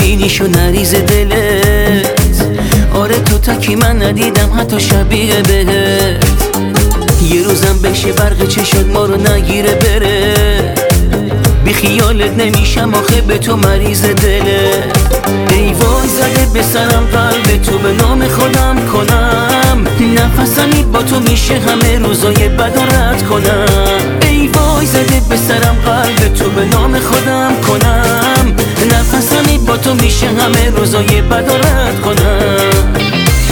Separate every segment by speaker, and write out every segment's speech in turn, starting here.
Speaker 1: ببینیش و نریز دلت. آره تو تا که من ندیدم حتی شبیه بهت. یه روزم بشه برق چشات ما رو نگیره بره. بی خیالت نمیشم آخه به تو مریض دله. ای وای زده به سرم قلب تو به نام خودم کنم. نفسمی با تو میشه همه روزای بد و رد کنم. ای وای زده به سرم قلب تو به نام خودم کنم. نفسمی با تو میشه همه روزای بد و رد کنم.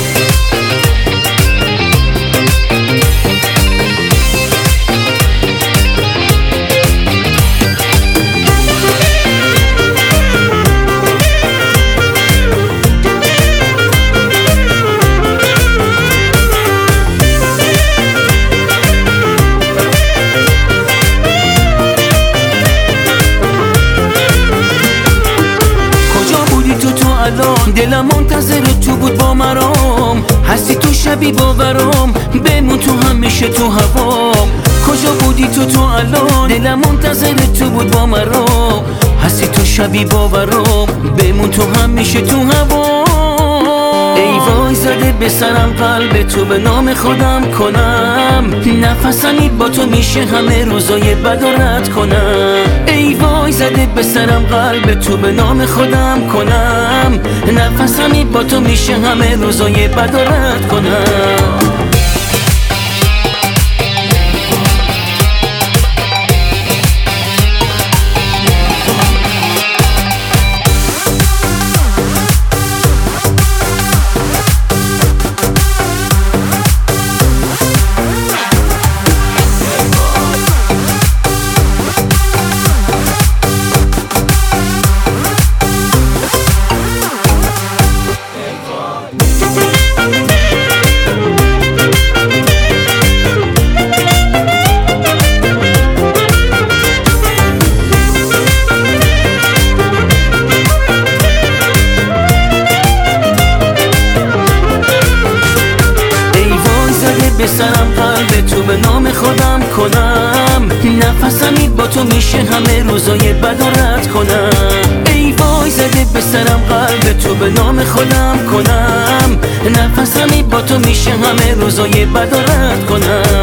Speaker 1: دلم منتظر تو بود با مرام. هستی تو شبی باورام. بمون تو همیشه تو هوام. کجا بودی تو الان؟ دلم منتظر تو بود با مرام. هستی تو شبی باورام. بمون تو همیشه تو هوام. ای وای زده به سرم قلب تو به نام خودم کنم. نفسمی با تو میشه همه روزای بد و رد کنم. ای وای زده به سرم قلب تو به نام خودم کنم. نفسمی با تو میشه همه روزای بد و رد کنم. به سرم قلب تو به نام خودم کنم. نفسمی با تو میشه همه روزای بد و رد کنم. ای وای زده به سرم قلب تو به نام خودم کنم. نفسمی با تو میشه همه روزای بد و رد کنم.